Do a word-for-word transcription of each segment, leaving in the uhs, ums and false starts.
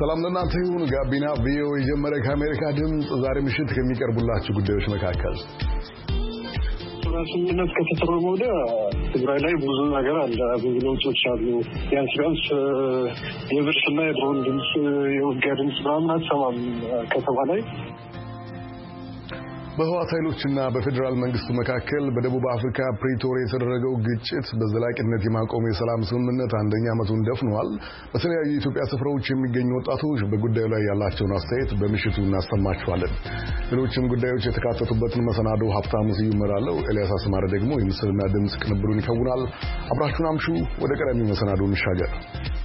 ሰላም ለእናንተ ይሁን። ጋቢና ቪኦኤ የጀመረ ከአሜሪካ ድምፅ ዛሬ ምሽት ከሚቀርቡላችሁ ጉዳዮች መካከል ራስነት ከተፈረመ ወደ ትግራይ ላይ ብዙ ነገር አለ። ብዙ ለውጦች አሉ። ቢያንስ ቢያንስ የብርስና የድሮን ድምፅ የውጊያ ድምፅ ምናምን አትሰማም ከተማ ላይ። በህወሓት ኃይሎችና በፌዴራል መንግስቱ መካከል በደቡብ አፍሪካ ፕሪቶሪያ የተደረገው ግጭት በዘላቂነት የማቆም የሰላም ስምምነት አንደኛ ዓመቱን ደፍኗል። በተለያዩ የኢትዮጵያ ስፍራዎች የሚገኙ ወጣቶች በጉዳዩ ላይ ያላቸውን አስተያየት በምሽቱ እናሰማችኋለን። ሌሎችም ጉዳዮች የተካተቱበትን መሰናዶ ሀብታሙ ስዩም እመራለሁ። ኤልያስ አስማረ ደግሞ የምስልና ድምፅ ቅንብሩን ይከውናል። አብራችሁን አምሹ። ወደ ቀዳሚው መሰናዶ እንሻገር።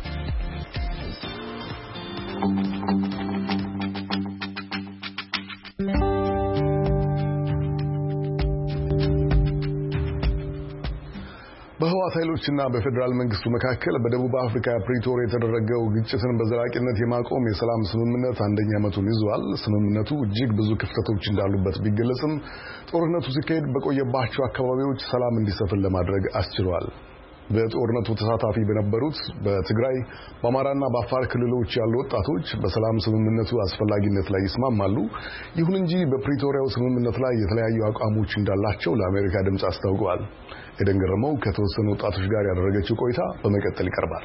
በህወሓት ኃይሎችና በፌዴራል መንግስቱ መካከል በደቡብ አፍሪካ ፕሪቶሪያ የተደረገው ግጭትን በዘላቂነት የማቆም የሰላም ስምምነት አንደኛ ዓመቱን ይዟል። ስምምነቱ እጅግ ብዙ ክፍተቶች እንዳሉበት ቢገለጽም ጦርነቱ ሲካሄድ በቆየባቸው አካባቢዎች ሰላም እንዲሰፍን ለማድረግ አስችሏል። በጦርነቱ ተሳታፊ በነበሩት በትግራይ በአማራና በአፋር ክልሎች ያሉ ወጣቶች በሰላም ስምምነቱ አስፈላጊነት ላይ ይስማማሉ። ይሁን እንጂ በፕሪቶሪያው ስምምነት ላይ የተለያዩ አቋሞች እንዳላቸው ለአሜሪካ ድምፅ አስታውቀዋል። ኤደን ገረመው ከተወሰኑ ወጣቶች ጋር ያደረገችው ቆይታ በመቀጠል ይቀርባል።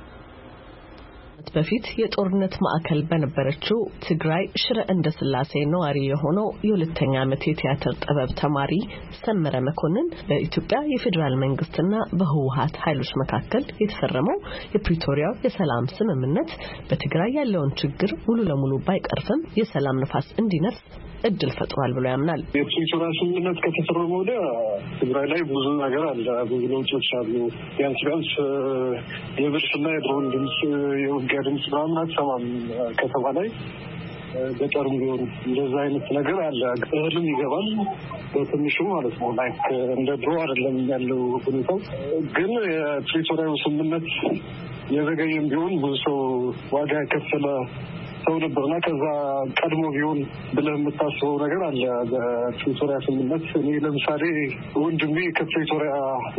በፊት የጦርነት ማዕከል በነበረችው ትግራይ ሽረ እንደስላሴ ነዋሪ የሆነው የሁለተኛ ዓመት የቲያትር ጥበብ ተማሪ ሰመረ መኮንን በኢትዮጵያ የፌዴራል መንግስትና በህወሓት ኃይሎች መካከል የተፈረመው የፕሪቶሪያው የሰላም ስምምነት በትግራይ ያለውን ችግር ሙሉ ለሙሉ ባይቀርፍም የሰላም ንፋስ እንዲነፍስ እድል ፈጥሯል ብሎ ያምናል። የፕሪቶሪያ ስምምነት ከተፈረመ ወደ ትግራይ ላይ ብዙ ነገር አለ። ብዙ ለውጦች አሉ። ቢያንስ ቢያንስ የብርስና የድሮን ድምፅ የውጊያ ድምፅ ምናምን አትሰማም ከተማ ላይ። በጠርም ቢሆን እንደዛ አይነት ነገር አለ። እህልም ይገባል በትንሹ ማለት ነው። ላይክ እንደ ድሮ አይደለም ያለው ሁኔታው። ግን የፕሪቶሪያው ስምምነት የዘገየም ቢሆን ብዙ ሰው ዋጋ የከፈለ ሰው ነበርና ከዛ ቀድሞ ቢሆን ብለህ የምታስበው ነገር አለ። በፕሪቶሪያ ስምምነት እኔ ለምሳሌ ወንድሜ ከፕሪቶሪያ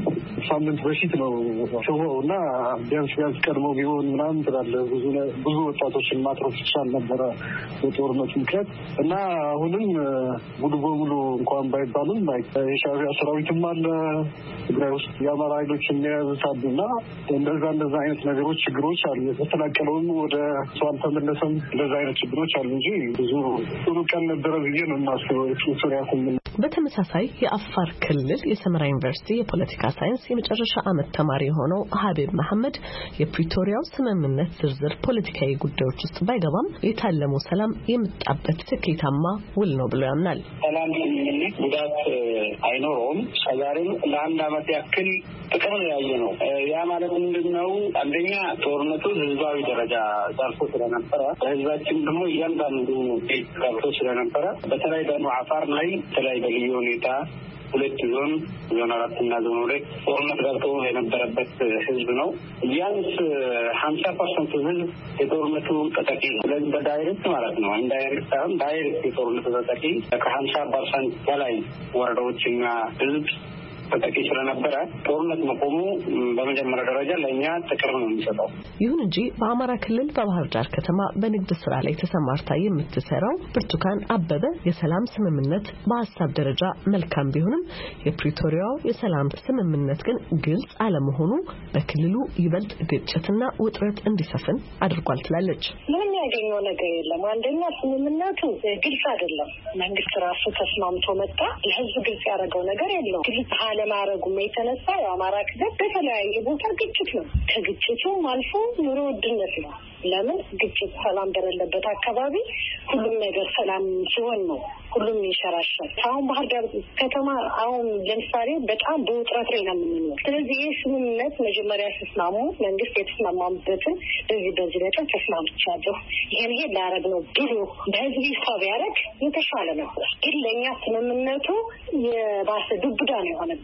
ሳምንት በፊት ነው ሰው እና ቢያንስ ቢያንስ ቀድሞ ቢሆን ምናምን ትላለህ። ብዙ ብዙ ወጣቶችን ማትረፍ ይቻል ነበረ በጦርነቱ ምክንያት እና አሁንም ሙሉ በሙሉ እንኳን ባይባልም የሻዕቢያ ሰራዊትም አለ ትግራይ ውስጥ የአማራ ኃይሎች የሚያዙት እና እንደዛ እንደዛ አይነት ነገሮች ችግሮች አሉ። የተፈናቀለውም ወደ ሰው አልተመለሰም። እንደዛ አይነት ችግሮች አሉ እንጂ ብዙ ጥሩ ቀን ነበረ ብዬ ነው የማስበው። የፕሪቶሪያ ስምምነት በተመሳሳይ የአፋር ክልል የሰመራ ዩኒቨርሲቲ የፖለቲካ ሳይንስ የመጨረሻ ዓመት ተማሪ የሆነው ሀቢብ መሐመድ የፕሪቶሪያው ስምምነት ዝርዝር ፖለቲካዊ ጉዳዮች ውስጥ ባይገባም የታለመው ሰላም የመጣበት ስኬታማ ውል ነው ብሎ ያምናል። ሰላም ስምምነት ጉዳት አይኖረውም። ዛሬም ለአንድ ዓመት ያክል ጥቅም ያየ ነው። ያ ማለት ምንድነው? አንደኛ ጦርነቱ ህዝባዊ ደረጃ ዛርፎ ስለነበረ ህዝባችን ደግሞ እያንዳንዱ ቤት ገብቶ ስለነበረ በተለይ ደግሞ አፋር ላይ ተለይ በልዩ ሁኔታ ሁለት ዞን ዞን አራት እና ዞን ሁለት ጦርነት ገብቶ የነበረበት ህዝብ ነው። ቢያንስ ሀምሳ ፐርሰንት ህዝብ የጦርነቱ ተጠቂ ነው። ስለዚህ በዳይሬክት ማለት ነው ኢንዳይሬክት ሳይሆን ዳይሬክት የጦርነቱ ተጠቂ ከሀምሳ ፐርሰንት በላይ ወረዳዎችና ህዝብ ተጠቂ ስለነበረ ጦርነት መቆሙ በመጀመሪያ ደረጃ ለእኛ ጥቅም ነው የሚሰጠው። ይሁን እንጂ በአማራ ክልል በባህር ዳር ከተማ በንግድ ስራ ላይ ተሰማርታ የምትሰራው ብርቱካን አበበ የሰላም ስምምነት በሀሳብ ደረጃ መልካም ቢሆንም የፕሪቶሪያው የሰላም ስምምነት ግን ግልጽ አለመሆኑ በክልሉ ይበልጥ ግጭትና ውጥረት እንዲሰፍን አድርጓል ትላለች። ምንም ያገኘው ነገር የለም። አንደኛ ስምምነቱ ግልጽ አይደለም። መንግስት ራሱ ተስማምቶ መጣ። ለህዝብ ግልጽ ያደረገው ነገር የለውም። ግልጽ ለማረጉም የተነሳ የአማራ ክልል በተለያየ ቦታ ግጭት ነው። ከግጭቱም አልፎ ኑሮ ውድነት ነው። ለምን ግጭት ሰላም በሌለበት አካባቢ ሁሉም ነገር ሰላም ሲሆን ነው ሁሉም ይሸራሻል። አሁን ባህር ዳር ከተማ አሁን ለምሳሌ በጣም በውጥረት ላይ ነው የምንኖር። ስለዚህ ይህ ስምምነት መጀመሪያ ተስማሙ መንግስት የተስማማበትን በዚህ በዚህ ላይ ተስማምቻለሁ ይሄን ይሄ ላረግ ነው ብሎ በህዝብ ሂሳብ ያደረግ የተሻለ ነበር። ግን ለእኛ ስምምነቱ የባሰ ዱብዳ ነው የሆነብን።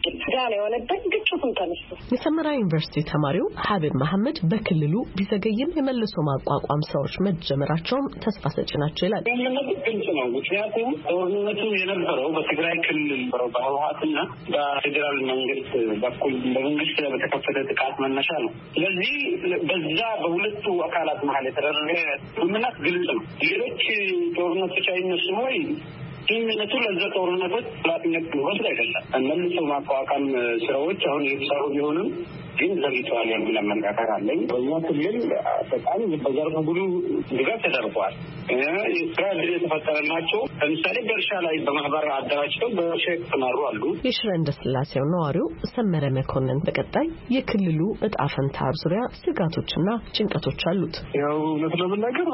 ሆነብን ጋር የሆነብን ግጭቱን ተነስቶ የሰመራ ዩኒቨርሲቲ ተማሪው ሀቢብ መሐመድ በክልሉ ቢዘገይም የመልሶ ማቋቋም ስራዎች መጀመራቸውም ተስፋ ሰጪ ናቸው ይላል። ግልጽ ነው። ምክንያቱም ጦርነቱ የነበረው በትግራይ ክልል ነበረው በህወሓትና በፌዴራል መንግስት በኩል በመንግስት በተከፈተ ጥቃት መነሻ ነው። ስለዚህ በዛ በሁለቱ አካላት መሀል የተደረገ ስምምነት ግልጽ ነው። ሌሎች ጦርነቶች አይነሱም ወይ? ስምምነቱ ለዛ ጦርነቶች ኃላፊነት ሊወስድ አይደለም። መልሶ ማቋቋም ስራዎች አሁን የተሰሩ ቢሆንም ግን ዘግይተዋል የሚል አመለካከት አለኝ። በእኛ ክልል በጣም በዘርፈ ብዙ ድጋፍ ተደርጓል። የስራ ዕድል የተፈጠረላቸው ለምሳሌ በእርሻ ላይ በማህበር አደራጅተው በእርሻ የተሰማሩ አሉ። የሽረ እንዳስላሴው ነዋሪው ሰመረ መኮንን በቀጣይ የክልሉ እጣ ፈንታ ዙሪያ ስጋቶችና ጭንቀቶች አሉት። ያው እውነት ለመናገር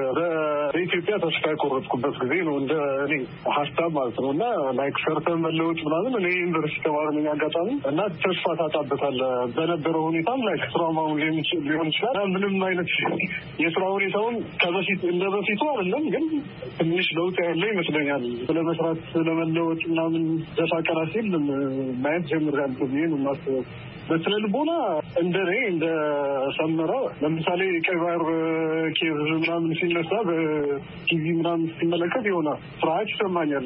በኢትዮጵያ ተስፋ የቆረጥኩበት ጊዜ ነው እንደ እኔ ሀሳብ ማለት ነው እና ላይክ ሰርተን መለወጥ ምናምን እኔ ዩኒቨርሲቲ ተማሪ ነኝ አጋጣሚ እና ተስፋ ታጣበታለህ በነበረው ሁኔታም ላይክ ስራማውን ሊሆን ይችላል ምንም አይነት የስራ ሁኔታውን ከበፊት እንደ በፊቱ አይደለም ግን ትንሽ ለውጥ ያለ ይመስለኛል። ስለመስራት ስለመለወጥ ምናምን ደፋ ቀና ሲል ማየት ጀምሬያለሁ ብዬ ነው የማስበው። በስነ ልቦና እንደኔ እንደ ሰመራ ለምሳሌ ቀይ ባህር ኬዝ ምናምን ሲነሳ በቲቪ ምናምን ሲመለከት የሆነ ፍርሃት ይሰማኛል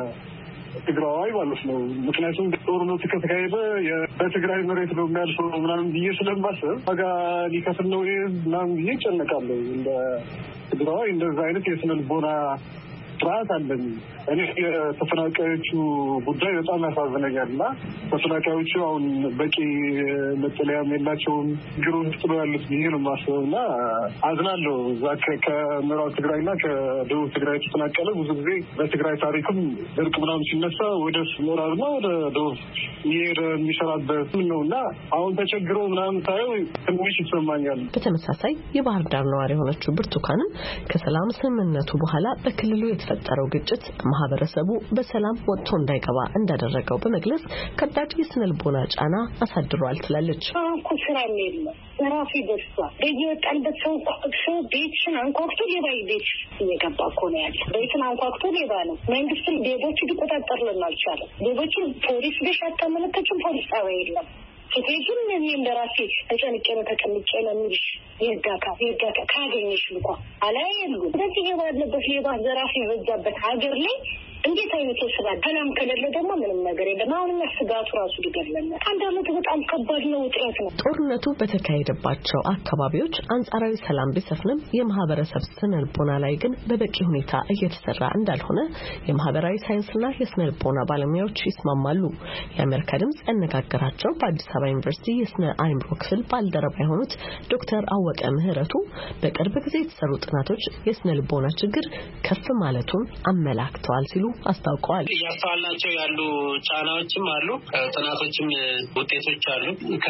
ትግራዋይ ማለት ነው። ምክንያቱም ጦርነቱ ከተካሄደ በትግራይ መሬት ነው የሚያልፈው ምናምን ብዬ ስለማስብ ዋጋ ሊከፍል ነው ምናምን ብዬ እጨነቃለሁ። እንደ ትግራዋይ እንደዛ አይነት የስነ ልቦና ፍርሃት አለኝ። እኔ የተፈናቃዮቹ ጉዳይ በጣም ያሳዝነኛል እና ተፈናቃዮቹ አሁን በቂ መጠለያም የላቸውም ችግር ውስጥ ነው ያሉት ብዬ ነው የማስበው እና አዝናለሁ። እዛ ከምዕራብ ትግራይና ከደቡብ ትግራይ የተፈናቀለ ብዙ ጊዜ በትግራይ ታሪክም ድርቅ ምናምን ሲነሳ ወደ ምዕራብና ወደ ደቡብ እየሄደ የሚሰራበት ነው እና አሁን ተቸግሮ ምናምን ሳየው ትንሽ ይሰማኛል። በተመሳሳይ የባህር ዳር ነዋሪ የሆነችው ብርቱካንም ከሰላም ስምምነቱ በኋላ በክልሉ የተፈጠረው ግጭት ማህበረሰቡ በሰላም ወጥቶ እንዳይገባ እንዳደረገው በመግለጽ ከባድ የስነ ልቦና ጫና አሳድሯል ትላለች። አንኩ ስራ የለም ራሱ ይደርሳል። በየወጣንበት ሰው ሰው ቤትሽን አንኳኩቶ ሌባ ቤት እየገባ እኮ ነው ያለው። ቤትን አንኳኩቶ ሌባ ነው። መንግስትም ሌቦቹ ሊቆጣጠርልን አልቻለም። ሌቦችን ፖሊስ ቢሻተመለከችም ፖሊስ ጣቢያ የለም። ከቴጅን እኔ እንደራሴ ተጨንቄ ነው ተቀምጬ ነው የሚልሽ የጋካ የጋካ ካገኘሽ እንኳን አላየሉ እንደዚህ ባለበት ሌባ ዘራፊ የበዛበት ሀገር ላይ እንዴት አይነት ስራ ሰላም ከሌለ ደግሞ ምንም ነገር የለም። አሁን ስጋቱ ራሱ ሊገለና አንድ አመት በጣም ከባድ ነው፣ ውጥረት ነው። ጦርነቱ በተካሄደባቸው አካባቢዎች አንጻራዊ ሰላም ቢሰፍንም የማህበረሰብ ስነ ልቦና ላይ ግን በበቂ ሁኔታ እየተሰራ እንዳልሆነ የማህበራዊ ሳይንስና የስነ ልቦና ባለሙያዎች ይስማማሉ። የአሜሪካ ድምጽ ያነጋገራቸው በአዲስ አበባ ዩኒቨርሲቲ የስነ አእምሮ ክፍል ባልደረባ የሆኑት ዶክተር አወቀ ምህረቱ በቅርብ ጊዜ የተሰሩ ጥናቶች የስነ ልቦና ችግር ከፍ ማለቱን አመላክተዋል ሲሉ አስታውቀዋል። ያስተዋልናቸው ያሉ ጫናዎችም አሉ፣ ጥናቶችም ውጤቶች አሉ።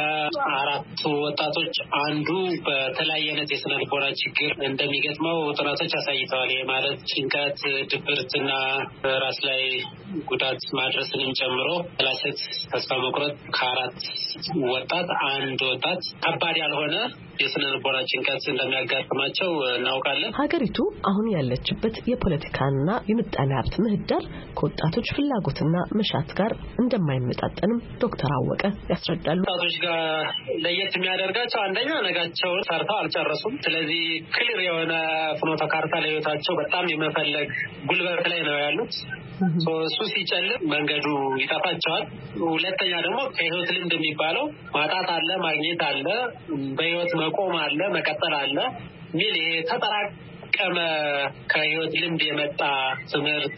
ከአራቱ ወጣቶች አንዱ በተለያየ አይነት የስነ ልቦና ችግር እንደሚገጥመው ጥናቶች አሳይተዋል። ይህ ማለት ጭንቀት፣ ድብርትና ራስ ላይ ጉዳት ማድረስንም ጨምሮ ላሰት ተስፋ መቁረጥ ከአራት ወጣት አንድ ወጣት ከባድ ያልሆነ የስነ ልቦና ጭንቀት እንደሚያጋጥማቸው እናውቃለን። ሀገሪቱ አሁን ያለችበት የፖለቲካና የምጣኔ ሀብት ምህዳር ከወጣቶች ፍላጎትና መሻት ጋር እንደማይመጣጠንም ዶክተር አወቀ ያስረዳሉ። ወጣቶች ጋር ለየት የሚያደርጋቸው አንደኛ ነጋቸውን ሰርተው አልጨረሱም። ስለዚህ ክሊር የሆነ ፍኖተ ካርታ ለህይወታቸው በጣም የመፈለግ ጉልበት ላይ ነው ያሉት። እሱ ሲጨልም መንገዱ ይጠፋቸዋል። ሁለተኛ ደግሞ ከህይወት ልምድ የሚባለው ማጣት አለ፣ ማግኘት አለ፣ በህይወት መቆም አለ፣ መቀጠል አለ ሚል ተጠራቀመ ከህይወት ልምድ የመጣ ትምህርት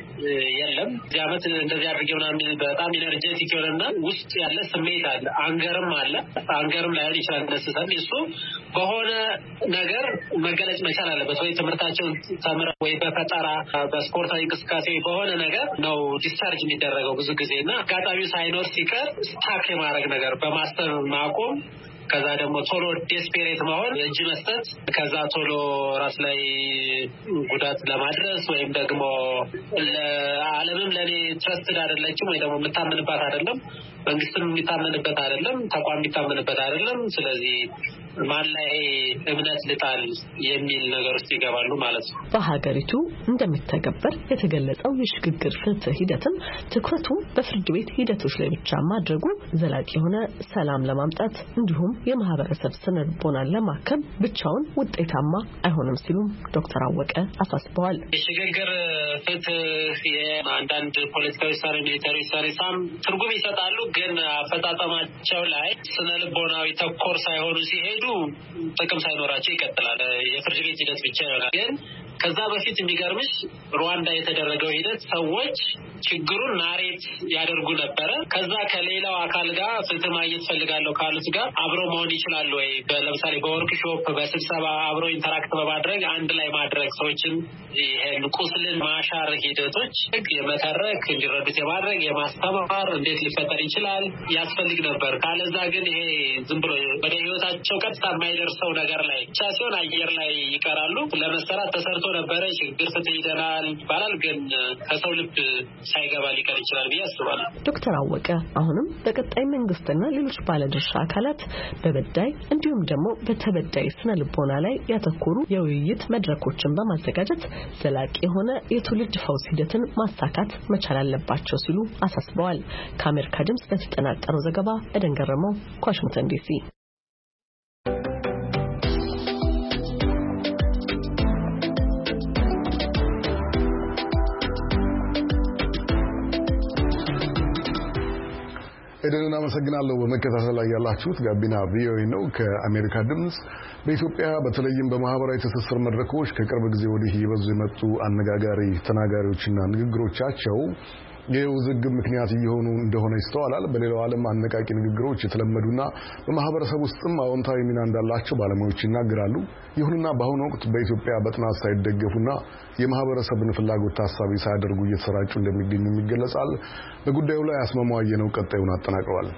የለም። እዚህ ዓመት እንደዚህ አድርጌ ምናምን በጣም ኢነርጄቲክ የሆነና ውስጥ ያለ ስሜት አለ፣ አንገርም አለ። አንገርም ላይሆን ይችላል ነስሰን እሱ በሆነ ነገር መገለጽ መቻል አለበት። ወይ ትምህርታቸውን ተምረው ወይ በፈጠራ በስፖርታዊ እንቅስቃሴ በሆነ ነገር ነው ዲስቻርጅ የሚደረገው ብዙ ጊዜና አጋጣሚው ሳይኖር ሲቀር ስታክ የማድረግ ነገር በማሰብ ማቆም፣ ከዛ ደግሞ ቶሎ ዴስፔሬት መሆን፣ እጅ መስጠት፣ ከዛ ቶሎ ራስ ላይ ጉዳት ለማድረስ ወይም ደግሞ ለዓለምም ለኔ ትረስትድ አይደለችም ወይ ደግሞ የምታመንባት አይደለም፣ መንግስትም የሚታመንበት አይደለም፣ ተቋም የሚታመንበት አይደለም። ስለዚህ ማን ላይ እምነት ልጣል የሚል ነገር ውስጥ ይገባሉ ማለት ነው። በሀገሪቱ እንደሚተገበር የተገለጸው የሽግግር ፍትህ ሂደትም ትኩረቱ በፍርድ ቤት ሂደቶች ላይ ብቻ ማድረጉ ዘላቂ የሆነ ሰላም ለማምጣት እንዲሁም የማህበረሰብ ስነልቦናን ለማከም ብቻውን ውጤታማ አይሆንም ሲሉ ዶክተር አወቀ አሳስበዋል። የሽግግር ፍትህ የአንዳንድ ፖለቲካዊ ውሳኔ ሚሊታሪ ውሳኔ ሳም ትርጉም ይሰጣሉ፣ ግን አፈጻጸማቸው ላይ ስነልቦናዊ ተኮር ሳይሆኑ ሲሄዱ ጥቅም ሳይኖራቸው ይቀጥላል። የፍርድ ቤት ሂደት ብቻ ይሆናል። ግን ከዛ በፊት የሚገርምሽ ሩዋንዳ የተደረገው ሂደት ሰዎች ችግሩን ናሬት ያደርጉ ነበረ። ከዛ ከሌላው አካል ጋር ፍትህ ማግኘት ፈልጋለሁ ካሉት ጋር አብሮ መሆን ይችላሉ ወይ? ለምሳሌ በወርክሾፕ በስብሰባ አብሮ ኢንተራክት በማድረግ አንድ ላይ ማድረግ ሰዎችን ይሄን ቁስልን ማሻር ሂደቶች የመተረክ እንዲረዱት የማድረግ የማስተማር እንዴት ሊፈጠር ይችላል ያስፈልግ ነበር። ካለዛ ግን ይሄ ዝም ብሎ ወደ ህይወታቸው ቀጥታ የማይደርሰው ነገር ላይ ብቻ ሲሆን አየር ላይ ይቀራሉ። ለመሰራት ተሰርቶ ነበረ ችግር ፍትህ ይደናል ይባላል፣ ግን ከሰው ልብ ሳይገባ ሊቀር ይችላል ብዬ አስባለሁ። ዶክተር አወቀ አሁንም በቀጣይ መንግስትና ሌሎች ባለድርሻ አካላት በበዳይ እንዲሁም ደግሞ በተበዳይ ስነ ልቦና ላይ ያተኮሩ የውይይት መድረኮችን በማዘጋጀት ዘላቂ የሆነ የትውልድ ፈውስ ሂደትን ማሳካት መቻል አለባቸው ሲሉ አሳስበዋል። ከአሜሪካ ድምጽ በተጠናቀረው ዘገባ ኤደን ገረመው ከዋሽንግተን ዲሲ። ኤደንን አመሰግናለሁ። በመከታተል ላይ ያላችሁት ጋቢና ቪኦኤ ነው ከአሜሪካ ድምጽ። በኢትዮጵያ በተለይም በማህበራዊ ትስስር መድረኮች ከቅርብ ጊዜ ወዲህ ይበዙ የመጡ አነጋጋሪ ተናጋሪዎችና ንግግሮቻቸው የውዝግብ ምክንያት እየሆኑ እንደሆነ ይስተዋላል። በሌላው ዓለም አነቃቂ ንግግሮች የተለመዱና በማህበረሰብ ውስጥም አዎንታዊ ሚና እንዳላቸው ባለሙያዎች ይናገራሉ። ይሁንና በአሁኑ ወቅት በኢትዮጵያ በጥናት ሳይደገፉና የማህበረሰብን ፍላጎት ታሳቢ ሳያደርጉ እየተሰራጩ እንደሚገኙ ይገለጻል። በጉዳዩ ላይ አስማማው ነው ቀጣዩን አጠናቅረዋል።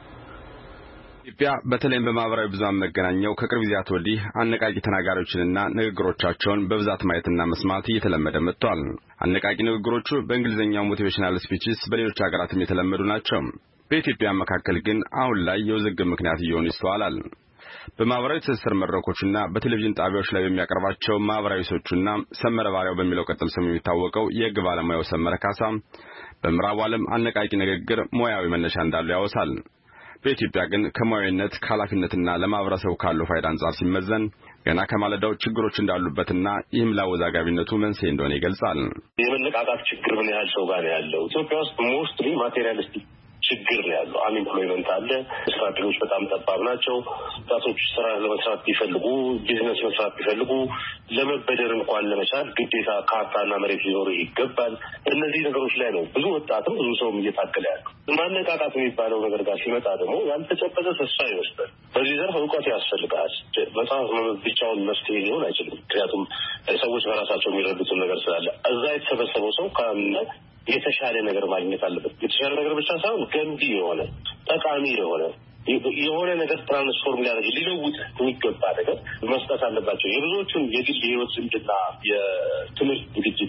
ኢትዮጵያ በተለይም በማህበራዊ ብዙሃን መገናኛው ከቅርብ ጊዜያት ወዲህ አነቃቂ ተናጋሪዎችንና ንግግሮቻቸውን በብዛት ማየትና መስማት እየተለመደ መጥቷል። አነቃቂ ንግግሮቹ በእንግሊዝኛው ሞቲቬሽናል ስፒችስ በሌሎች ሀገራትም የተለመዱ ናቸው። በኢትዮጵያ መካከል ግን አሁን ላይ የውዝግብ ምክንያት እየሆኑ ይስተዋላል። በማህበራዊ ትስስር መድረኮችና በቴሌቪዥን ጣቢያዎች ላይ በሚያቀርባቸው ማህበራዊ ሶቹና ሰመረ ባሪያው በሚለው ቅጽል ስሙ የሚታወቀው የህግ ባለሙያው ሰመረ ካሳ በምዕራቡ ዓለም አነቃቂ ንግግር ሙያዊ መነሻ እንዳለው ያወሳል። በኢትዮጵያ ግን ከሙያዊነት ከኃላፊነትና ለማህበረሰቡ ካለው ፋይዳ አንጻር ሲመዘን ገና ከማለዳው ችግሮች እንዳሉበትና ይህም ለአወዛጋቢነቱ መንስኤ እንደሆነ ይገልጻል። የመነቃቃት ችግር ምን ያህል ሰው ጋር ያለው ኢትዮጵያ ውስጥ ሞስትሊ ማቴሪያሊስቲክ ችግር ነው ያለው። አንኤምፕሎይመንት አለ። ስራ ዕድሎች በጣም ጠባብ ናቸው። ወጣቶች ስራ ለመስራት ቢፈልጉ ቢዝነስ መስራት ቢፈልጉ ለመበደር እንኳን ለመቻል ግዴታ ካርታና መሬት ሊኖር ይገባል። እነዚህ ነገሮች ላይ ነው ብዙ ወጣትም ብዙ ሰውም እየታገለ ያለው። ማነቃቃት የሚባለው ነገር ጋር ሲመጣ ደግሞ ያልተጨበጠ ተስፋ ይወስዳል። በዚህ ዘርፍ እውቀት ያስፈልጋል። መጽሐፍ ብቻውን መፍትሄ ሊሆን አይችልም። ምክንያቱም ሰዎች በራሳቸው የሚረዱትን ነገር ስላለ እዛ የተሰበሰበው ሰው ካለ የተሻለ ነገር ማግኘት አለበት። የተሻለ ነገር ብቻ ሳይሆን ገንቢ የሆነ ጠቃሚ የሆነ የሆነ ነገር ትራንስፎርም ሊያደርግ ሊለውጥ የሚገባ ነገር መስጠት አለባቸው። የብዙዎቹን የግል የህይወት ልምድና የትምህርት ዝግጅት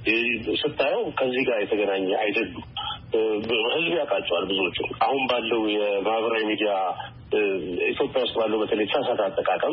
ስታየው ከዚህ ጋር የተገናኘ አይደሉም። ህዝብ ያውቃቸዋል ብዙዎቹ። አሁን ባለው የማህበራዊ ሚዲያ ኢትዮጵያ ውስጥ ባለው በተለይ ተሳሳተ አጠቃቀም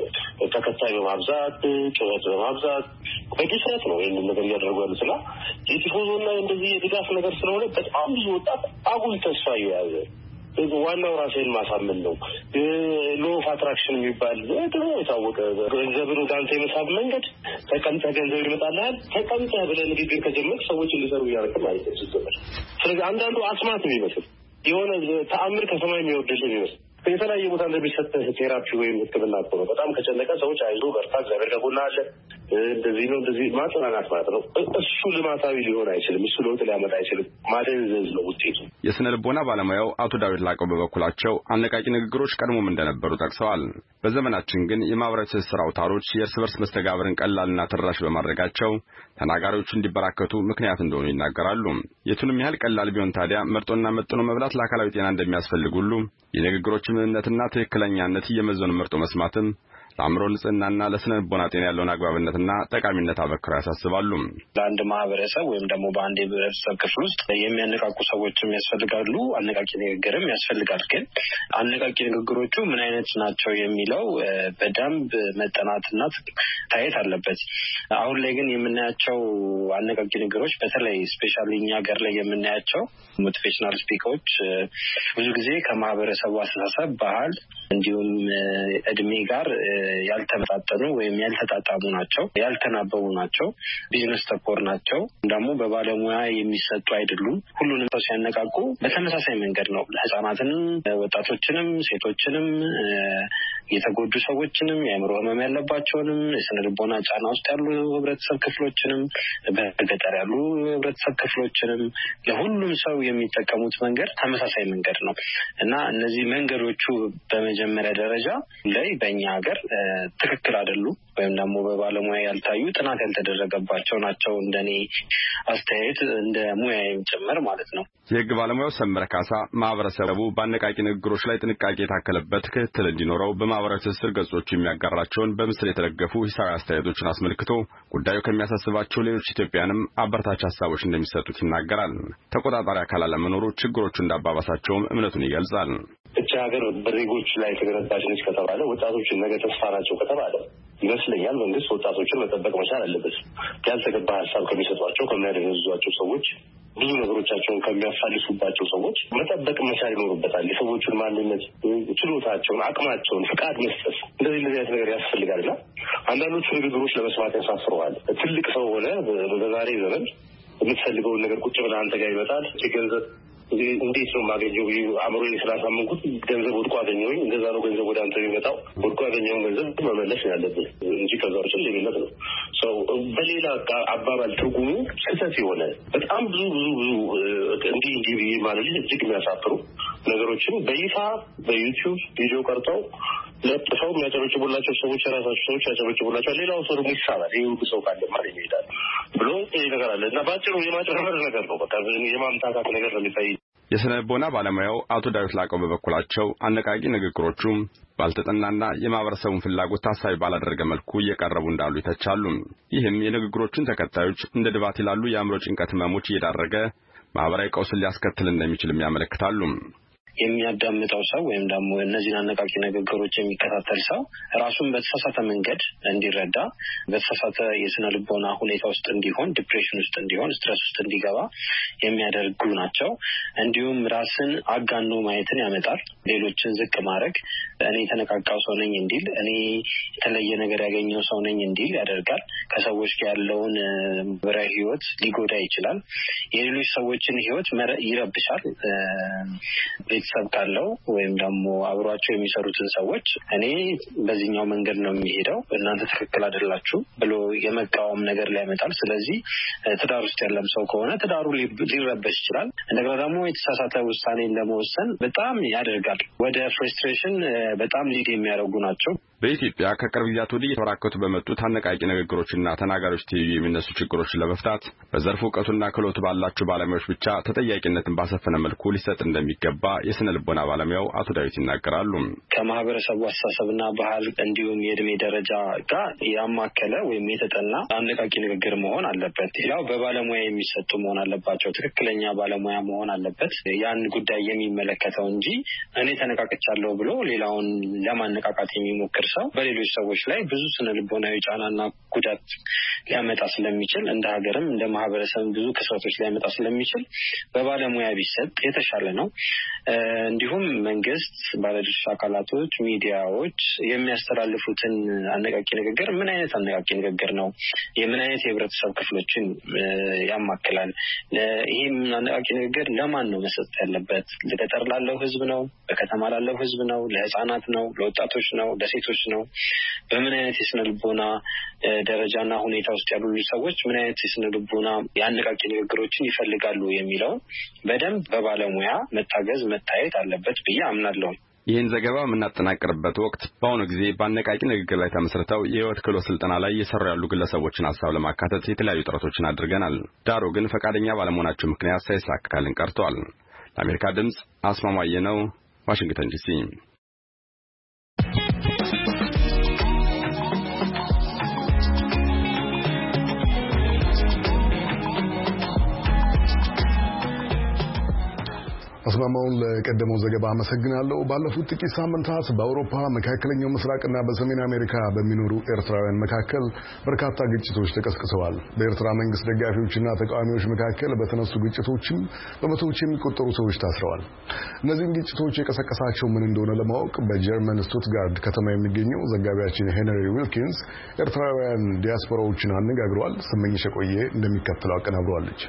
ተከታይ በማብዛት ጩኸት በማብዛት በድፍረት ነው ይህንን ነገር እያደረጉ ያሉትና የቲፎዞና እንደዚህ የድጋፍ ነገር ስለሆነ በጣም ብዙ ወጣት አጉል ተስፋ እየያዘ ዋናው ራስህን ማሳመን ነው። ሎ ኦፍ አትራክሽን የሚባል ደግሞ የታወቀ ገንዘብን ወደ አንተ የመሳብ መንገድ ተቀምጠህ ገንዘብ ይመጣልሃል። ተቀምጠህ ብለህ ንግግር ከጀመርክ ሰዎች እንዲሰሩ እያደረግህ ማለት ነው ሲጀመር። ስለዚህ አንዳንዱ አስማት የሚመስል የሆነ ተአምር ከሰማይ የሚወርድልህ ይመስል የተለያየ ቦታ እንደሚሰጥህ ቴራፒ ወይም ሕክምና እኮ ነው። በጣም ከጨነቀ ሰዎች አይዞህ በርታ፣ እግዚአብሔር ከጎንህ አለ፣ እንደዚህ ነው እንደዚህ ማጽናናት ማለት ነው። እሱ ልማታዊ ሊሆን አይችልም። እሱ ለውጥ ሊያመጣ አይችልም። ማደንዘዝ ነው ውጤቱ። የስነ ልቦና ባለሙያው አቶ ዳዊት ላቀው በበኩላቸው አነቃቂ ንግግሮች ቀድሞም እንደነበሩ ጠቅሰዋል። በዘመናችን ግን የማህበራዊ ትስስር አውታሮች የእርስ በርስ መስተጋብርን ቀላልና ተደራሽ በማድረጋቸው ተናጋሪዎቹ እንዲበራከቱ ምክንያት እንደሆኑ ይናገራሉ። የቱንም ያህል ቀላል ቢሆን ታዲያ መርጦና መጥኖ መብላት ለአካላዊ ጤና እንደሚያስፈልግ ሁሉ የንግግሮች ምንነትና ትክክለኛነት እየመዘኑ መርጦ መስማትም ለአእምሮ ንጽህናና ለስነ ልቦና ጤና ያለውን አግባብነትና ጠቃሚነት አበክረው ያሳስባሉ። ለአንድ ማህበረሰብ ወይም ደግሞ በአንድ የህብረተሰብ ክፍል ውስጥ የሚያነቃቁ ሰዎችም ያስፈልጋሉ፣ አነቃቂ ንግግርም ያስፈልጋል። ግን አነቃቂ ንግግሮቹ ምን አይነት ናቸው የሚለው በደንብ መጠናትና ታየት አለበት። አሁን ላይ ግን የምናያቸው አነቃቂ ንግግሮች በተለይ ስፔሻሊ እኛ ሀገር ላይ የምናያቸው ሞቲቬሽናል ስፒከሮች ብዙ ጊዜ ከማህበረሰቡ አስተሳሰብ፣ ባህል እንዲሁም እድሜ ጋር ያልተመጣጠኑ ወይም ያልተጣጣሙ ናቸው፣ ያልተናበቡ ናቸው፣ ቢዝነስ ተኮር ናቸው፣ ደግሞ በባለሙያ የሚሰጡ አይደሉም። ሁሉንም ሰው ሲያነቃቁ በተመሳሳይ መንገድ ነው ህጻናትንም፣ ወጣቶችንም፣ ሴቶችንም፣ የተጎዱ ሰዎችንም፣ የአእምሮ ህመም ያለባቸውንም፣ የስነ ልቦና ጫና ውስጥ ያሉ ህብረተሰብ ክፍሎችንም፣ በገጠር ያሉ ህብረተሰብ ክፍሎችንም ለሁሉም ሰው የሚጠቀሙት መንገድ ተመሳሳይ መንገድ ነው እና እነዚህ መንገዶቹ በመጀመሪያ ደረጃ ላይ በእኛ ሀገር ትክክል አይደሉም ወይም ደግሞ በባለሙያ ያልታዩ ጥናት ያልተደረገባቸው ናቸው። እንደኔ አስተያየት እንደ ሙያዬም ጭምር ማለት ነው። የህግ ባለሙያው ሰመረ ካሳ ማህበረሰቡ በአነቃቂ ንግግሮች ላይ ጥንቃቄ የታከለበት ክትትል እንዲኖረው በማህበራዊ ትስስር ገጾች የሚያጋራቸውን በምስል የተደገፉ ሂሳዊ አስተያየቶችን አስመልክቶ ጉዳዩ ከሚያሳስባቸው ሌሎች ኢትዮጵያንም አበረታች ሀሳቦች እንደሚሰጡት ይናገራል። ተቆጣጣሪ አካል አለመኖሩ ችግሮቹ እንዳባባሳቸውም እምነቱን ይገልጻል። እቺ ሀገር በዜጎች ላይ የተገነባች ነች ከተባለ ወጣቶችን ነገ ተስፋ ናቸው ከተባለ ይመስለኛል መንግስት ወጣቶችን መጠበቅ መቻል አለበት። ያልተገባ ሀሳብ ከሚሰጧቸው ከሚያደነዝዟቸው ሰዎች ብዙ ነገሮቻቸውን ከሚያፋልሱባቸው ሰዎች መጠበቅ መቻል ይኖርበታል። የሰዎቹን ማንነት፣ ችሎታቸውን፣ አቅማቸውን ፍቃድ መስጠት እንደዚህ እንደዚህ አይነት ነገር ያስፈልጋልና አንዳንዶቹ ንግግሮች ለመስማት ያሳፍረዋል። ትልቅ ሰው ሆነ በዛሬ ዘመን የምትፈልገውን ነገር ቁጭ ብለህ አንተ ጋር ይመጣል። ገንዘብ እንዴት ነው የማገኘው? አእምሮዬ ስላሳመንኩት ገንዘብ ወድቆ አገኘሁኝ። እንደዛ ነው ገንዘብ ወደ አንተ የሚመጣው። ወድቆ ያገኘውን ገንዘብ መመለስ ነው ያለብን እንጂ ከዛ ውጭ ሌብነት ነው። ሰው በሌላ አባባል ትርጉሙ ስህተት የሆነ በጣም ብዙ ብዙ ብዙ እንዲህ እንዲህ ብዬ ማለት እጅግ የሚያሳፍሩ ነገሮችን በይፋ በዩቲዩብ ቪዲዮ ቀርጠው ለጥፈው የሚያጨበጭቡላቸው ሰዎች የራሳቸው ሰዎች ያጨበጭቡላቸዋል። ሌላው ሰው ደግሞ ይሳባል። ይህ ሁሉ ሰው ካለ ማለት ይሄዳል ብሎ ይሄ ነገር አለ እና በአጭሩ የማጭበርበር ነገር ነው። በቃ የማምታታት ነገር ነው የሚታይ። የስነ ልቦና ባለሙያው አቶ ዳዊት ላቀው በበኩላቸው አነቃቂ ንግግሮቹ ባልተጠናና የማህበረሰቡን ፍላጎት ታሳቢ ባላደረገ መልኩ እየቀረቡ እንዳሉ ይተቻሉ። ይህም የንግግሮቹን ተከታዮች እንደ ድባት ይላሉ የአእምሮ ጭንቀት ህመሞች እየዳረገ ማህበራዊ ቀውስን ሊያስከትል እንደሚችልም ያመለክታሉ። የሚያዳምጠው ሰው ወይም ደግሞ እነዚህን አነቃቂ ንግግሮች የሚከታተል ሰው ራሱን በተሳሳተ መንገድ እንዲረዳ፣ በተሳሳተ የስነ ልቦና ሁኔታ ውስጥ እንዲሆን፣ ዲፕሬሽን ውስጥ እንዲሆን፣ ስትረስ ውስጥ እንዲገባ የሚያደርጉ ናቸው። እንዲሁም ራስን አጋኖ ማየትን ያመጣል። ሌሎችን ዝቅ ማድረግ፣ እኔ የተነቃቃው ሰው ነኝ እንዲል፣ እኔ የተለየ ነገር ያገኘው ሰው ነኝ እንዲል ያደርጋል። ከሰዎች ጋር ያለውን ብራይ ህይወት ሊጎዳ ይችላል። የሌሎች ሰዎችን ህይወት ይረብሻል። ቤተሰብ ካለው ወይም ደግሞ አብሯቸው የሚሰሩትን ሰዎች እኔ በዚህኛው መንገድ ነው የሚሄደው እናንተ ትክክል አይደላችሁ ብሎ የመቃወም ነገር ላይ ያመጣል። ስለዚህ ትዳር ውስጥ ያለም ሰው ከሆነ ትዳሩ ሊረበሽ ይችላል። እንደገና ደግሞ የተሳሳተ ውሳኔን ለመወሰን በጣም ያደርጋል። ወደ ፍረስትሬሽን በጣም ሊድ የሚያደርጉ ናቸው። በኢትዮጵያ ከቅርብ ጊዜያት ወዲህ የተበራከቱ በመጡት አነቃቂ ንግግሮችና ተናጋሪዎች ትይዩ የሚነሱ ችግሮችን ለመፍታት በዘርፉ እውቀቱና ክህሎቱ ባላቸው ባለሙያዎች ብቻ ተጠያቂነትን ባሰፈነ መልኩ ሊሰጥ እንደሚገባ የስነ ልቦና ባለሙያው አቶ ዳዊት ይናገራሉ። ከማህበረሰቡ አስተሳሰብና ባህል እንዲሁም የእድሜ ደረጃ ጋር ያማከለ ወይም የተጠና አነቃቂ ንግግር መሆን አለበት። ያው በባለሙያ የሚሰጡ መሆን አለባቸው። ትክክለኛ ባለሙያ መሆን አለበት ያን ጉዳይ የሚመለከተው እንጂ እኔ ተነቃቅቻለሁ ብሎ ሌላውን ለማነቃቃት የሚሞክር ሰው በሌሎች ሰዎች ላይ ብዙ ስነ ልቦናዊ ጫናና ጉዳት ሊያመጣ ስለሚችል እንደ ሀገርም እንደ ማህበረሰብም ብዙ ክስረቶች ሊያመጣ ስለሚችል በባለሙያ ቢሰጥ የተሻለ ነው። እንዲሁም መንግስት፣ ባለድርሻ አካላቶች፣ ሚዲያዎች የሚያስተላልፉትን አነቃቂ ንግግር ምን አይነት አነቃቂ ንግግር ነው፣ የምን አይነት የህብረተሰብ ክፍሎችን ያማክላል፣ ይህም አነቃቂ ንግግር ለማን ነው መሰጠት ያለበት? ለገጠር ላለው ህዝብ ነው? በከተማ ላለው ህዝብ ነው? ለህፃናት ነው? ለወጣቶች ነው? ለሴቶች ነው? በምን አይነት የስነ ልቦና ደረጃና ሁኔታ ውስጥ ያሉ ሰዎች ምን አይነት የስነ ልቦና የአነቃቂ ንግግሮችን ይፈልጋሉ የሚለው በደንብ በባለሙያ መታገዝ መታየት አለበት ብዬ አምናለሁ። ይህን ዘገባ የምናጠናቅርበት ወቅት በአሁኑ ጊዜ በአነቃቂ ንግግር ላይ ተመስርተው የህይወት ክህሎት ስልጠና ላይ እየሰሩ ያሉ ግለሰቦችን ሀሳብ ለማካተት የተለያዩ ጥረቶችን አድርገናል። ዳሩ ግን ፈቃደኛ ባለመሆናቸው ምክንያት ሳይሳካልን ቀርቷል። ለአሜሪካ ድምፅ አስማማየ ነው፣ ዋሽንግተን ዲሲ። አስማማውን ለቀደመው ዘገባ አመሰግናለሁ። ባለፉት ጥቂት ሳምንታት በአውሮፓ መካከለኛው ምስራቅና በሰሜን አሜሪካ በሚኖሩ ኤርትራውያን መካከል በርካታ ግጭቶች ተቀስቅሰዋል። በኤርትራ መንግስት ደጋፊዎችና ተቃዋሚዎች መካከል በተነሱ ግጭቶችም በመቶዎች የሚቆጠሩ ሰዎች ታስረዋል። እነዚህን ግጭቶች የቀሰቀሳቸው ምን እንደሆነ ለማወቅ በጀርመን ስቱትጋርት ከተማ የሚገኘው ዘጋቢያችን ሄንሪ ዊልኪንስ ኤርትራውያን ዲያስፖራዎችን አነጋግሯል። ስመኝሽ ቆየ እንደሚከተለው አቀናብሯለች።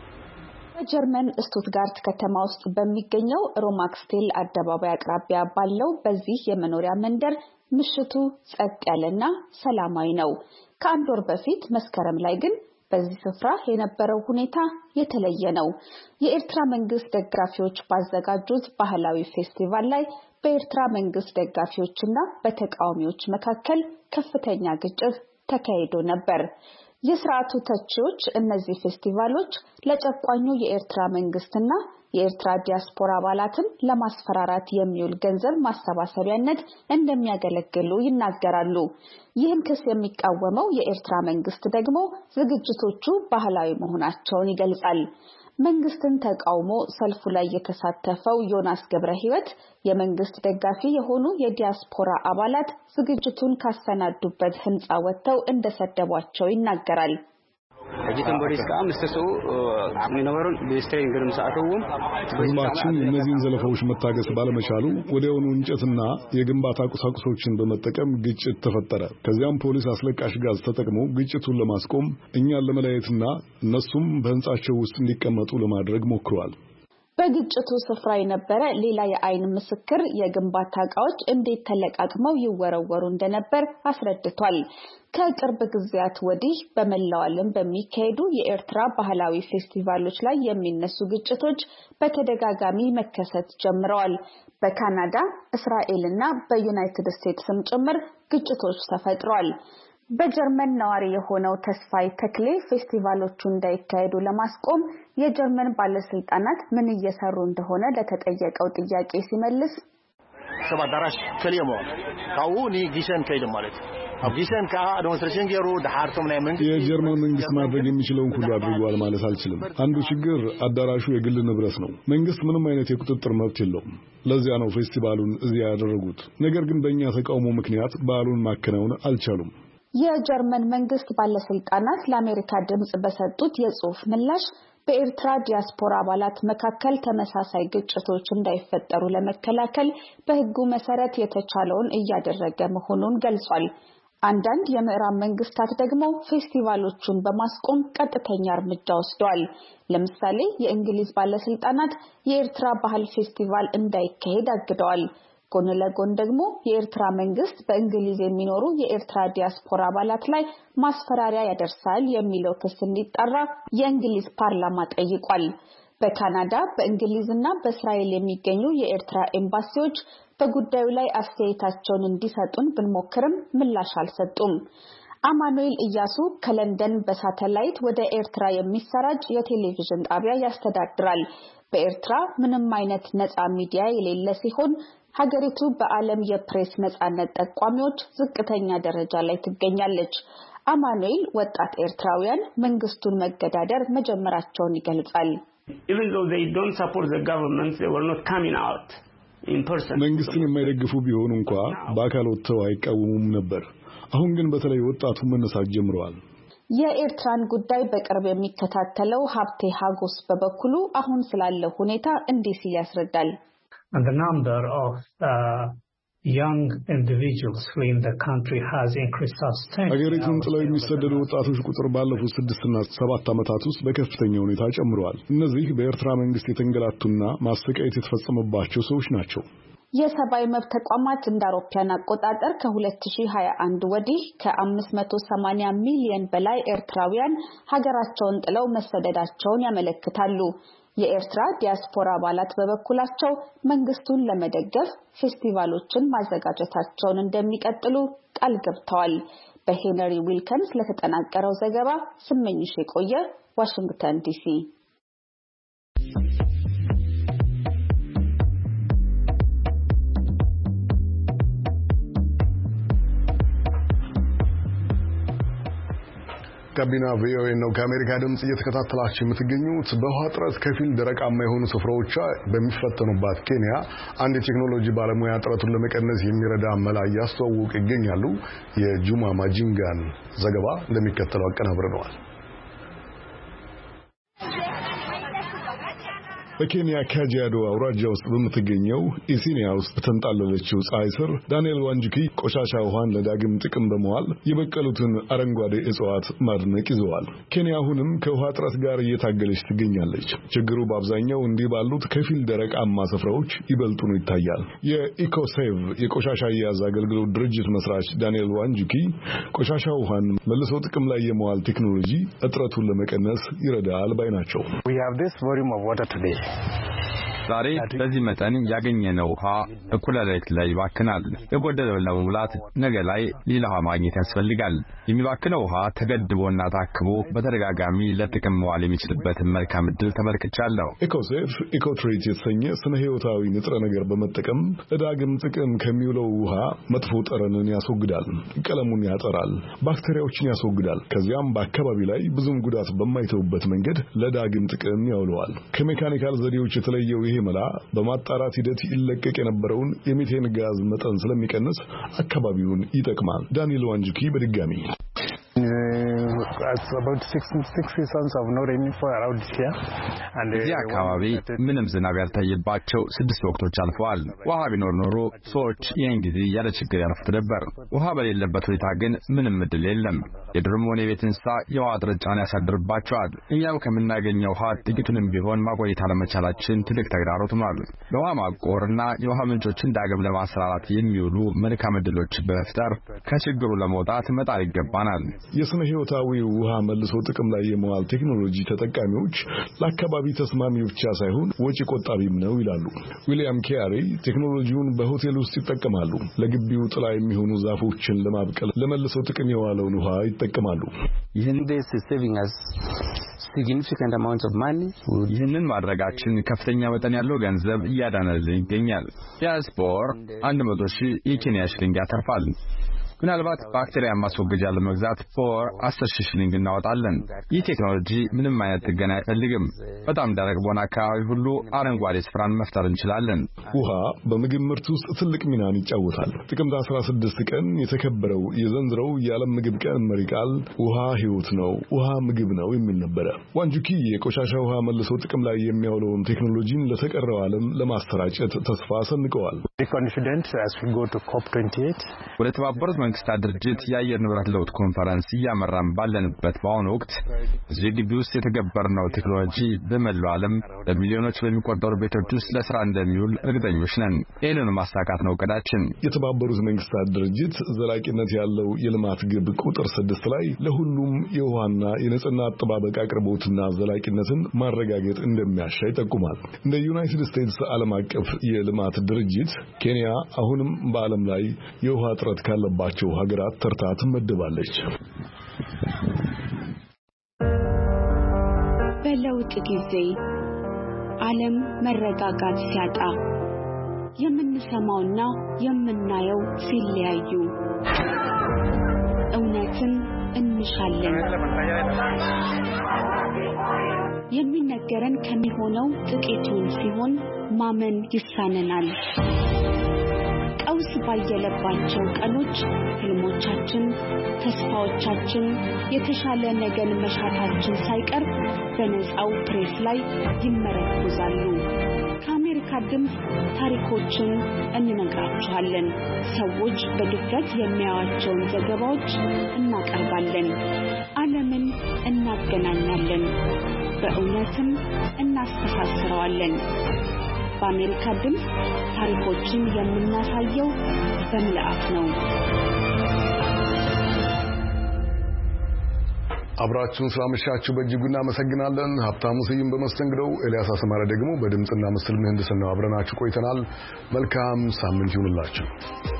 በጀርመን ስቱትጋርት ከተማ ውስጥ በሚገኘው ሮማክስቴል አደባባይ አቅራቢያ ባለው በዚህ የመኖሪያ መንደር ምሽቱ ጸጥ ያለና ሰላማዊ ነው። ከአንድ ወር በፊት መስከረም ላይ ግን በዚህ ስፍራ የነበረው ሁኔታ የተለየ ነው። የኤርትራ መንግስት ደጋፊዎች ባዘጋጁት ባህላዊ ፌስቲቫል ላይ በኤርትራ መንግስት ደጋፊዎችና በተቃዋሚዎች መካከል ከፍተኛ ግጭት ተካሂዶ ነበር። የሥርዓቱ ተቺዎች እነዚህ ፌስቲቫሎች ለጨቋኙ የኤርትራ መንግስትና የኤርትራ ዲያስፖራ አባላትን ለማስፈራራት የሚውል ገንዘብ ማሰባሰቢያነት እንደሚያገለግሉ ይናገራሉ። ይህን ክስ የሚቃወመው የኤርትራ መንግስት ደግሞ ዝግጅቶቹ ባህላዊ መሆናቸውን ይገልጻል። መንግስትን ተቃውሞ ሰልፉ ላይ የተሳተፈው ዮናስ ገብረ ሕይወት የመንግስት ደጋፊ የሆኑ የዲያስፖራ አባላት ዝግጅቱን ካሰናዱበት ህንጻ ወጥተው እንደሰደቧቸው ይናገራል። እጂተን ቦሪስካ ምስተሱ አቅሚ ነበሩን በስትሬን ግርም ሰዓቱም ህዝባችን እነዚህን ዘለፋዎች መታገስ ባለመቻሉ ወዲያውኑ እንጨትና የግንባታ ቁሳቁሶችን በመጠቀም ግጭት ተፈጠረ። ከዚያም ፖሊስ አስለቃሽ ጋዝ ተጠቅሞ ግጭቱን ለማስቆም እኛን ለመለየትና እነሱም በህንጻቸው ውስጥ እንዲቀመጡ ለማድረግ ሞክሯል። በግጭቱ ስፍራ የነበረ ሌላ የአይን ምስክር የግንባታ ዕቃዎች እንዴት ተለቃቅመው ይወረወሩ እንደነበር አስረድቷል። ከቅርብ ጊዜያት ወዲህ በመላው ዓለም በሚካሄዱ የኤርትራ ባህላዊ ፌስቲቫሎች ላይ የሚነሱ ግጭቶች በተደጋጋሚ መከሰት ጀምረዋል። በካናዳ፣ እስራኤልና በዩናይትድ ስቴትስም ጭምር ግጭቶች ተፈጥረዋል። በጀርመን ነዋሪ የሆነው ተስፋይ ተክሌ ፌስቲቫሎቹ እንዳይካሄዱ ለማስቆም የጀርመን ባለስልጣናት ምን እየሰሩ እንደሆነ ለተጠየቀው ጥያቄ ሲመልስ ሰባዳራሽ ከሊየሞ ታውኒ ጊሸን ከይደ ማለት አብጊሸን ካ ዲሞንስትሬሽን ገሩ ዳርቶም ናይ መንግስት የጀርመን መንግስት ማድረግ የሚችለውን ሁሉ አድርጓል ማለት አልችልም። አንዱ ችግር አዳራሹ የግል ንብረት ነው። መንግስት ምንም አይነት የቁጥጥር መብት የለውም። ለዚያ ነው ፌስቲቫሉን እዚያ ያደረጉት። ነገር ግን በእኛ ተቃውሞ ምክንያት በዓሉን ማከናወን አልቻሉም። የጀርመን መንግስት ባለስልጣናት ለአሜሪካ ድምጽ በሰጡት የጽሑፍ ምላሽ በኤርትራ ዲያስፖራ አባላት መካከል ተመሳሳይ ግጭቶች እንዳይፈጠሩ ለመከላከል በሕጉ መሰረት የተቻለውን እያደረገ መሆኑን ገልጿል። አንዳንድ የምዕራብ መንግስታት ደግሞ ፌስቲቫሎቹን በማስቆም ቀጥተኛ እርምጃ ወስደዋል። ለምሳሌ የእንግሊዝ ባለስልጣናት የኤርትራ ባህል ፌስቲቫል እንዳይካሄድ አግደዋል። ጎን ለጎን ደግሞ የኤርትራ መንግስት በእንግሊዝ የሚኖሩ የኤርትራ ዲያስፖራ አባላት ላይ ማስፈራሪያ ያደርሳል የሚለው ክስ እንዲጣራ የእንግሊዝ ፓርላማ ጠይቋል። በካናዳ፣ በእንግሊዝና በእስራኤል የሚገኙ የኤርትራ ኤምባሲዎች በጉዳዩ ላይ አስተያየታቸውን እንዲሰጡን ብንሞክርም ምላሽ አልሰጡም። አማኑኤል ኢያሱ ከለንደን በሳተላይት ወደ ኤርትራ የሚሰራጭ የቴሌቪዥን ጣቢያ ያስተዳድራል። በኤርትራ ምንም አይነት ነፃ ሚዲያ የሌለ ሲሆን ሀገሪቱ በዓለም የፕሬስ ነፃነት ጠቋሚዎች ዝቅተኛ ደረጃ ላይ ትገኛለች። አማኑኤል ወጣት ኤርትራውያን መንግስቱን መገዳደር መጀመራቸውን ይገልጻል። even though they don't support the government they were not coming out in person መንግስትን የማይደግፉ ቢሆኑ እንኳን በአካል ወጥተው አይቃወሙም ነበር። አሁን ግን በተለይ ወጣቱ መነሳት ጀምረዋል። የኤርትራን ጉዳይ በቅርብ የሚከታተለው ሀብቴ ሀጎስ በበኩሉ አሁን ስላለው ሁኔታ እንዲህ ሲል ያስረዳል። And the number of uh, young individuals fleeing the country has increased substantially. ሀገሪቱን ጥለው የሚሰደዱ ወጣቶች ቁጥር ባለፉት ስድስት እና ሰባት ዓመታት ውስጥ በከፍተኛ ሁኔታ ጨምሯል። እነዚህ በኤርትራ መንግስት የተንገላቱና ማሰቃየት የተፈጸመባቸው ሰዎች ናቸው። የሰብአዊ መብት ተቋማት እንደ አውሮፓውያን አቆጣጠር ከ2021 ወዲህ ከ580 ሚሊዮን በላይ ኤርትራውያን ሀገራቸውን ጥለው መሰደዳቸውን ያመለክታሉ። የኤርትራ ዲያስፖራ አባላት በበኩላቸው መንግስቱን ለመደገፍ ፌስቲቫሎችን ማዘጋጀታቸውን እንደሚቀጥሉ ቃል ገብተዋል። በሄንሪ ዊልኪንስ ለተጠናቀረው ዘገባ ስመኝሽ የቆየ ዋሽንግተን ዲሲ። ጋቢና ቪኦኤ ነው ከአሜሪካ ድምጽ እየተከታተላችሁ የምትገኙት። በውሃ እጥረት ከፊል ደረቃማ የሆኑ ስፍራዎች በሚፈተኑባት ኬንያ አንድ የቴክኖሎጂ ባለሙያ እጥረቱን ለመቀነስ የሚረዳ መላ እያስተዋወቁ ይገኛሉ። የጁማ ማጂንጋን ዘገባ እንደሚከተለው አቀናብረነዋል። በኬንያ ካጂያዶ አውራጃ ውስጥ በምትገኘው ኢሲኒያ ውስጥ በተንጣለለችው ፀሐይ ስር ዳንኤል ዋንጁኪ ቆሻሻ ውሃን ለዳግም ጥቅም በመዋል የበቀሉትን አረንጓዴ እጽዋት ማድነቅ ይዘዋል። ኬንያ አሁንም ከውሃ እጥረት ጋር እየታገለች ትገኛለች። ችግሩ በአብዛኛው እንዲህ ባሉት ከፊል ደረቃማ ስፍራዎች ይበልጡኑ ይታያል። የኢኮሴቭ የቆሻሻ አያያዝ አገልግሎት ድርጅት መስራች ዳንኤል ዋንጁኪ ቆሻሻ ውሃን መልሶ ጥቅም ላይ የመዋል ቴክኖሎጂ እጥረቱን ለመቀነስ ይረዳል ባይ ናቸው። ዛሬ በዚህ መጠን ያገኘነው ውሃ እኩለ ሌሊት ላይ ይባክናል። የጎደለውን ለመሙላት ነገ ላይ ሌላ ውሃ ማግኘት ያስፈልጋል። የሚባክነው ውሃ ተገድቦና ታክቦ በተደጋጋሚ ለጥቅም መዋል የሚችልበትን መልካም ዕድል ተመልክቻለሁ። ኢኮሴፍ ኢኮትሪት የተሰኘ ስነ ህይወታዊ ንጥረ ነገር በመጠቀም ለዳግም ጥቅም ከሚውለው ውሃ መጥፎ ጠረንን ያስወግዳል፣ ቀለሙን ያጠራል፣ ባክቴሪያዎችን ያስወግዳል። ከዚያም በአካባቢ ላይ ብዙም ጉዳት በማይተውበት መንገድ ለዳግም ጥቅም ያውለዋል። ከሜካኒካል ዘዴዎች የተለየው ይሄ መላ በማጣራት ሂደት ይለቀቅ የነበረውን የሚቴን ጋዝ መጠን ስለሚቀንስ አካባቢውን ይጠቅማል። ዳንኤል ዋንጁኪ በድጋሚ እዚህ አካባቢ ምንም ዝናብ ያልታየባቸው ስድስት ወቅቶች አልፈዋል። ውሃ ቢኖር ኖሮ ሰዎች ይህን ጊዜ ያለ ችግር ያልፉት ነበር። ውሃ በሌለበት ሁኔታ ግን ምንም እድል የለም። የዱርም ሆነ የቤት እንስሳ የውሃ እጥረት ጫና ያሳድርባቸዋል። እኛም ከምናገኘው ውሃ ጥቂቱንም ቢሆን ማቆየት አለመቻላችን ትልቅ ተግዳሮት ሆኗል። ለውሃ ማቆርና የውሃ ምንጮችን ዳግም ለማሰራራት የሚውሉ መልካም እድሎች በመፍጠር ከችግሩ ለመውጣት መጣር ይገባናል። የስነ ህይወታዊ ውሃ መልሶ ጥቅም ላይ የመዋል ቴክኖሎጂ ተጠቃሚዎች ለአካባቢ ተስማሚ ብቻ ሳይሆን ወጪ ቆጣቢም ነው ይላሉ። ዊሊያም ኬያሪ ቴክኖሎጂውን በሆቴል ውስጥ ይጠቀማሉ። ለግቢው ጥላ የሚሆኑ ዛፎችን ለማብቀል ለመልሶ ጥቅም የዋለውን ውሃ ይጠቀማሉ። ይህንን ማድረጋችን ከፍተኛ መጠን ያለው ገንዘብ እያዳነልን ይገኛል። ያስፖር አንድ መቶ ሺህ የኬንያ ሽሊንግ ያተርፋል። ምናልባት ባክቴሪያ ማስወገጃ ለመግዛት ፎር አስር ሺህ ሽሊንግ እናወጣለን። ይህ ቴክኖሎጂ ምንም አይነት ጥገና አይፈልግም። በጣም ደረቅ በሆነ አካባቢ ሁሉ አረንጓዴ ስፍራን መፍጠር እንችላለን። ውሃ በምግብ ምርት ውስጥ ትልቅ ሚናን ይጫወታል። ጥቅምት አስራ ስድስት ቀን የተከበረው የዘንድሮው የዓለም ምግብ ቀን መሪ ቃል ውሃ ህይወት ነው፣ ውሃ ምግብ ነው የሚል ነበረ። ዋንጁኪ የቆሻሻ ውሃ መልሶ ጥቅም ላይ የሚያውለውን ቴክኖሎጂን ለተቀረው ዓለም ለማሰራጨት ተስፋ ሰንቀዋል። ወደ ተባበሩት መንግስታት ድርጅት የአየር ንብረት ለውጥ ኮንፈረንስ እያመራን ባለንበት በአሁኑ ወቅት እዚህ ግቢ ውስጥ የተገበርነው ቴክኖሎጂ በመላው ዓለም በሚሊዮኖች በሚቆጠሩ ቤቶች ውስጥ ለስራ እንደሚውል እርግጠኞች ነን። ይህንን ማሳካት ነው እቅዳችን። የተባበሩት መንግስታት ድርጅት ዘላቂነት ያለው የልማት ግብ ቁጥር ስድስት ላይ ለሁሉም የውሃና የንጽህና አጠባበቅ አቅርቦትና ዘላቂነትን ማረጋገጥ እንደሚያሻ ይጠቁማል። እንደ ዩናይትድ ስቴትስ ዓለም አቀፍ የልማት ድርጅት ኬንያ አሁንም በዓለም ላይ የውሃ እጥረት ካለባቸው ሀገራት ተርታ ትመደባለች። በለውጥ ጊዜ ዓለም መረጋጋት ሲያጣ የምንሰማውና የምናየው ሲለያዩ እውነትን እንሻለን። የሚነገረን ከሚሆነው ጥቂቱን ሲሆን ማመን ይሳነናል። ቀውስ ባየለባቸው ቀኖች ህልሞቻችን፣ ተስፋዎቻችን፣ የተሻለ ነገን መሻታችን ሳይቀር በነፃው ፕሬስ ላይ ይመረኮዛሉ። ከአሜሪካ ድምፅ ታሪኮችን እንነግራችኋለን። ሰዎች በድፍረት የሚያዩዋቸውን ዘገባዎች እናቀርባለን። ዓለምን እናገናኛለን፣ በእውነትም እናስተሳስረዋለን። በአሜሪካ ድምፅ ታሪኮችን የምናሳየው በምልአት ነው። አብራችሁን ስላመሻችሁ በእጅጉ እናመሰግናለን። ሀብታሙ ስዩም በመስተንግዶው፣ ኤልያስ አስማረ ደግሞ በድምጽና ምስል ምህንድስናው አብረናችሁ ቆይተናል። መልካም ሳምንት ይሁንላችሁ።